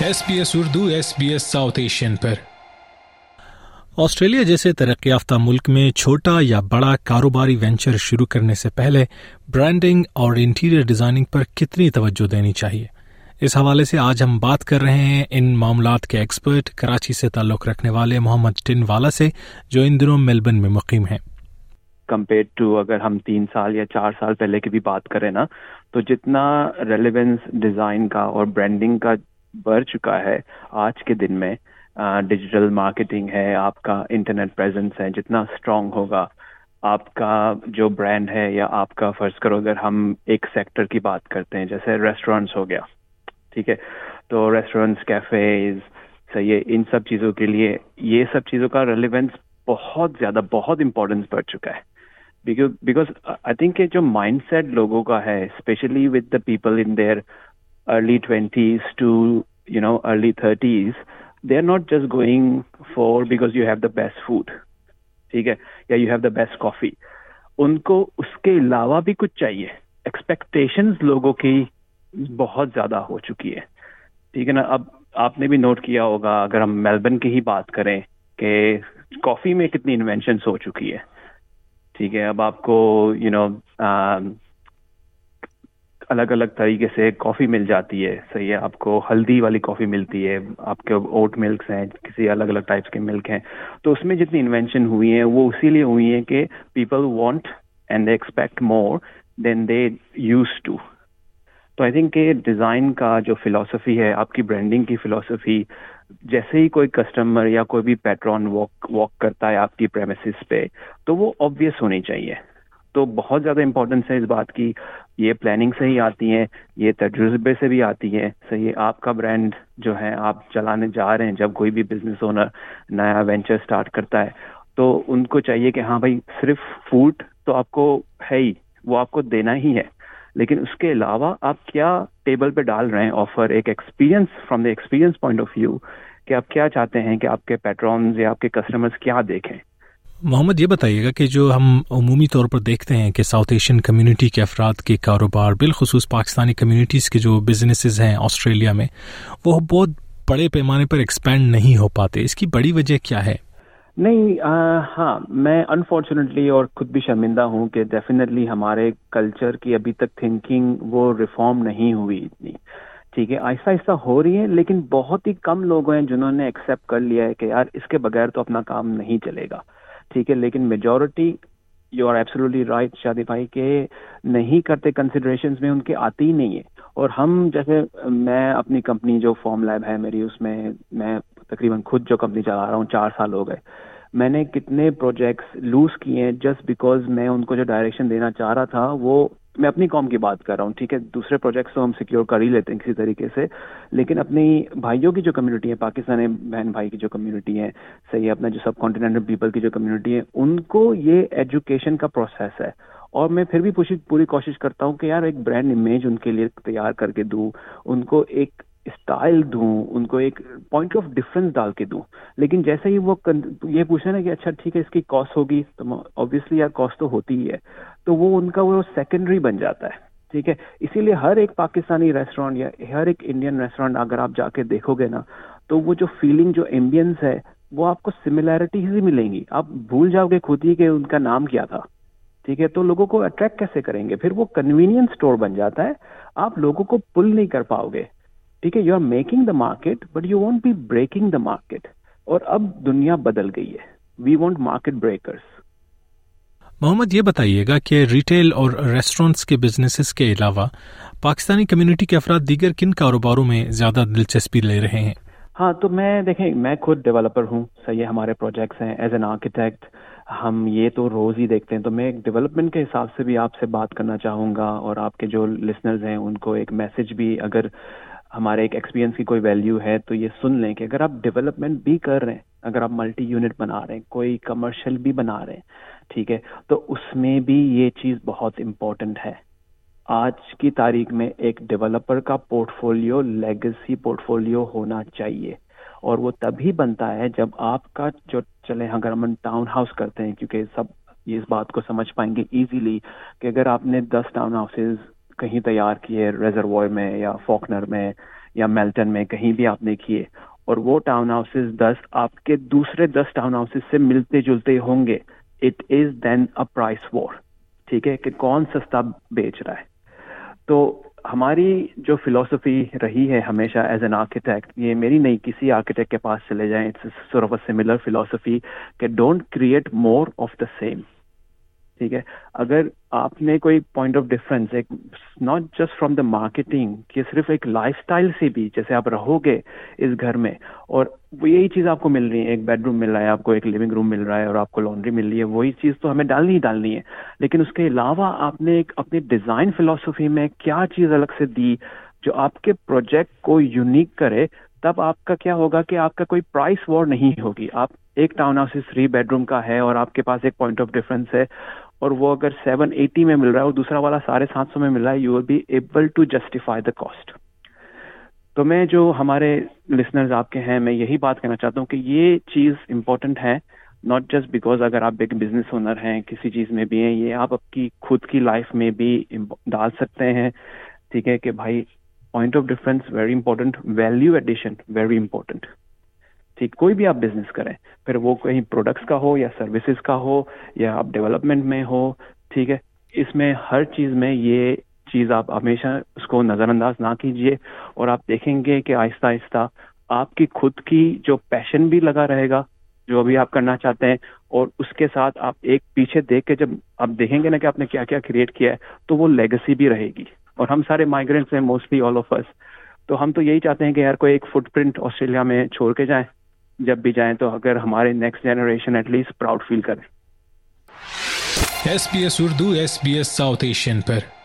SBS Urdu SBS south Asian पर। Australia جیسے ترقی یافتہ ملک میں چھوٹا یا بڑا کاروباری وینچر شروع کرنے سے پہلے برانڈنگ اور انٹیریئر ڈیزائننگ پر کتنی توجہ دینی چاہیے، اس حوالے سے آج ہم بات کر رہے ہیں ان معاملات کے ایکسپرٹ کراچی سے تعلق رکھنے والے محمد ٹن والا سے، جو ان دنوں میلبرن میں مقیم ہیں۔ کمپیئر ٹو اگر ہم 3 سال یا 4 سال پہلے کی بھی بات کریں نا، تو جتنا ریلیونس ڈیزائن کا اور برانڈنگ کا بڑھ چکا ہے آج کے دن میں، ڈیجیٹل مارکیٹنگ ہے، آپ کا انٹرنیٹ پریزنس ہے، جتنا اسٹرانگ ہوگا آپ کا جو برانڈ ہے، یا آپ کا فرض کرو اگر ہم ایک سیکٹر کی بات کرتے ہیں جیسے ریسٹورینٹس ہو گیا، ٹھیک ہے، تو ریسٹورینٹس، کیفیز، صحیح ہے، ان سب چیزوں کے لیے یہ سب چیزوں کا ریلیونس بہت زیادہ بہت امپورٹنس بڑھ چکا ہے، بیکاز آئی تھنک کہ جو مائنڈ سیٹ لوگوں کا ہے، specially with the people in their early 20s to early 30s، they are not just going for because you have the best food، ٹھیک ہے، یا you have the best coffee، ان کو اس کے علاوہ بھی کچھ چاہیے۔ ایکسپیکٹیشنز لوگوں کی بہت زیادہ ہو چکی ہے، ٹھیک ہے نا۔ اب آپ نے بھی نوٹ کیا ہوگا، اگر ہم میلبرن کی ہی بات کریں کہ کافی میں کتنی انوینشنز ہو چکی ہے، ٹھیک ہے۔ اب آپ کو الگ الگ طریقے سے کافی مل جاتی ہے، صحیح ہے، آپ کو ہلدی والی کافی ملتی ہے، آپ کے اوٹ ملکس ہیں، کسی الگ الگ ٹائپس کے ملک ہیں، تو اس میں جتنی انوینشن ہوئی ہیں وہ اسی لیے ہوئی ہیں کہ people want and they expect more than they used to. تو آئی تھنک کہ ڈیزائن کا جو فلاسفی ہے، آپ کی برانڈنگ کی فلاسفی، جیسے ہی کوئی کسٹمر یا کوئی بھی پیٹرون واک کرتا ہے آپ کی پریمیسز پہ، تو وہ آبویس ہونی چاہیے۔ تو بہت زیادہ امپورٹنس ہے اس بات کی، یہ پلاننگ سے ہی آتی ہیں، یہ تجربے سے بھی آتی ہے، صحیح ہے۔ آپ کا برانڈ جو ہے آپ چلانے جا رہے ہیں، جب کوئی بھی بزنس اونر نیا وینچر سٹارٹ کرتا ہے تو ان کو چاہیے کہ ہاں بھائی، صرف فوڈ تو آپ کو ہے ہی، وہ آپ کو دینا ہی ہے، لیکن اس کے علاوہ آپ کیا ٹیبل پہ ڈال رہے ہیں آفر، ایک experience from the experience point of view, کہ آپ کیا چاہتے ہیں کہ آپ کے پیٹرونز یا آپ کے کسٹمرز کیا دیکھیں۔ محمد، یہ بتائیے گا کہ جو ہم عمومی طور پر دیکھتے ہیں کہ ساؤتھ ایشین کمیونٹی کے افراد کے کاروبار، بالخصوص پاکستانی کمیونٹیز کے جو بزنسز ہیں آسٹریلیا میں، وہ بہت بڑے پیمانے پر ایکسپینڈ نہیں ہو پاتے، اس کی بڑی وجہ کیا ہے؟ نہیں، ہاں، میں انفارچونیٹلی اور خود بھی شرمندہ ہوں کہ ڈیفینیٹلی ہمارے کلچر کی ابھی تک تھنکنگ وہ ریفارم نہیں ہوئی اتنی، ٹھیک ہے، آہستہ آہستہ ہو رہی ہے، لیکن بہت ہی کم لوگ ہیں جنہوں نے ایکسیپٹ کر لیا ہے کہ یار اس کے بغیر تو اپنا کام نہیں چلے گا، ٹھیک ہے۔ لیکن majority, you are absolutely right شادی بھائی، کہ نہیں کرتے، کنسیڈریشنز میں ان کے آتی ہی نہیں ہے۔ اور ہم جیسے میں اپنی کمپنی جو فارم لیب ہے میری، اس میں میں تقریباً خود جو کمپنی چلا رہا ہوں 4 سال ہو گئے، میں نے کتنے پروجیکٹس لوز کیے ہیں جسٹ بیکاز میں ان کو جو ڈائریکشن دینا چاہ رہا تھا، وہ میں اپنی قوم کی بات کر رہا ہوں، ٹھیک ہے، دوسرے پروجیکٹس تو ہم سیکیور کر ہی لیتے ہیں کسی طریقے سے، لیکن اپنی بھائیوں کی جو کمیونٹی ہے، پاکستانی بہن بھائی کی جو کمیونٹی ہے، صحیح ہے، اپنا جو سب کانٹیننٹل پیپل کی جو کمیونٹی ہے، ان کو یہ ایجوکیشن کا پروسیس ہے۔ اور میں پھر بھی پوری کوشش کرتا ہوں کہ یار ایک برانڈ امیج ان کے لیے تیار کر کے دوں، ان کو ایک اسٹائل دوں، ان کو ایک پوائنٹ آف ڈفرنس ڈال کے دوں۔ لیکن جیسے ہی وہ یہ پوچھیں نا کہ اچھا ٹھیک ہے اس کی کاسٹ ہوگی، تو اوبیسلی یار کاسٹ تو ہوتی ہی ہے، تو وہ ان کا وہ سیکنڈری بن جاتا ہے، ٹھیک ہے۔ اسی لیے ہر ایک پاکستانی ریسٹورینٹ یا ہر ایک انڈین ریسٹورینٹ اگر آپ جا کے دیکھو گے نا، تو وہ جو فیلنگ، جو ایمبینس ہے، وہ آپ کو سملیرٹیز ہی ملیں گی، آپ بھول جاؤ گے خود ہی کہ ان کا نام کیا تھا، ٹھیک ہے۔ تو لوگوں کو اٹریکٹ کیسے کریں گے؟ پھر وہ کنوینئنس اسٹور بن جاتا ہے، آپ لوگوں کو پل نہیں کر پاؤ گے، ٹھیک ہے۔ You are making the market but you won't be breaking the market. اور اب دنیا بدل گئی ہے، وی وانٹ مارکیٹ بریکرز۔ محمد، یہ بتائیے گا کہ ریٹیل اور ریسٹورنٹس کے بزنسز کے علاوہ پاکستانی کمیونٹی کے افراد دیگر کن کاروباروں میں زیادہ دلچسپی لے رہے ہیں؟ ہاں، تو دیکھیں، میں خود ڈیولپر ہوں، صحیح ہے، ہمارے پروجیکٹس ہیں، ایز این آرکیٹیکٹ ہم یہ تو روز ہی دیکھتے ہیں، تو میں ایک ڈیولپمنٹ کے حساب سے بھی آپ سے بات کرنا چاہوں گا، اور آپ کے جو لسنرز ہیں ان کو ایک میسج بھی، اگر ہمارے ایک ایکسپیرینس کی کوئی ویلیو ہے تو یہ سن لیں کہ اگر آپ ڈیولپمنٹ بھی کر رہے ہیں، اگر آپ ملٹی یونٹ بنا رہے ہیں، کوئی کمرشل بھی بنا رہے ہیں، ٹھیک ہے، تو اس میں بھی یہ چیز بہت امپورٹنٹ ہے۔ آج کی تاریخ میں ایک ڈیولپر کا portfolio legacy portfolio ہونا چاہیے، اور وہ تبھی بنتا ہے جب آپ کا جو چلے، اگر ہم ٹاؤن ہاؤس کرتے ہیں، کیونکہ سب یہ اس بات کو سمجھ پائیں گے ایزیلی کہ اگر آپ نے 10 ٹاؤن ہاؤسز کہیں تیار کیے ریزروائر میں یا فوکنر میں یا میلٹن میں کہیں بھی آپ دیکھیے, اور وہ ٹاؤن ہاؤسز 10 آپ کے دوسرے 10 ٹاؤن ہاؤسز سے ملتے جلتے ہوں گے, it is then a price war. ٹھیک ہے, کہ کون سستا بیچ رہا ہے. تو ہماری جو فلسفی رہی ہے ہمیشہ ایز این آرکیٹیکٹ, یہ میری نہیں, کسی آرکیٹیکٹ کے پاس چلے جائیں, it's sort of a similar فلسفی کہ don't create more of the same. ٹھیک ہے, اگر آپ نے کوئی پوائنٹ آف ڈفرینس, ایک not just from the marketing, کہ صرف ایک لائف اسٹائل سے بھی, جیسے آپ رہو گے اس گھر میں اور وہ یہی چیز آپ کو مل رہی ہے, ایک بیڈ روم مل رہا ہے آپ کو, ایک لیونگ روم مل رہا ہے اور آپ کو لانڈری مل رہی ہے, وہی چیز تو ہمیں ڈالنی ہے. لیکن اس کے علاوہ آپ نے ایک اپنی ڈیزائن فلسفی میں کیا چیز الگ سے دی جو آپ کے پروجیکٹ کو یونیک کرے, تب آپ کا کیا ہوگا کہ آپ کا کوئی پرائس وار نہیں ہوگی. آپ ایک ٹاؤن ہاؤس 3 بیڈ روم کا ہے اور آپ کے پاس ایک پوائنٹ آف ڈفرینس ہے, اور وہ اگر 780 میں مل رہا ہے اور دوسرا والا 750 میں مل رہا ہے, you will be able to justify the cost. تو میں جو ہمارے لسنرز آپ کے ہیں, میں یہی بات کہنا چاہتا ہوں کہ یہ چیز امپورٹنٹ ہے, ناٹ جسٹ بیکاز اگر آپ ایک بزنس اونر ہیں کسی چیز میں بھی ہیں, یہ آپ کی خود کی لائف میں بھی ڈال سکتے ہیں. ٹھیک ہے, کہ بھائی point of difference very important, value addition very important. ٹھیک, کوئی بھی آپ بزنس کریں, پھر وہ کہیں پروڈکٹس کا ہو یا سروسز کا ہو یا آپ ڈیولپمنٹ میں ہو. ٹھیک ہے, اس میں ہر چیز میں یہ چیز آپ ہمیشہ اس کو نظر انداز نہ کیجیے, اور آپ دیکھیں گے کہ آہستہ آہستہ آپ کی خود کی جو پیشن بھی لگا رہے گا جو ابھی آپ کرنا چاہتے ہیں, اور اس کے ساتھ آپ ایک پیچھے دیکھ کے جب آپ دیکھیں گے نا کہ آپ نے کیا کیا کریٹ کیا ہے, تو وہ لیگیسی بھی رہے گی. اور ہم سارے مائیگرینٹس ہیں موسٹلی, آل آف اس, تو ہم تو یہی چاہتے ہیں کہ یار کوئی ایک فٹ پرنٹ آسٹریلیا میں چھوڑ کے جائیں, جب بھی جائیں تو اگر ہمارے next generation at least proud feel کریں. SBS Urdu SBS south Asian پر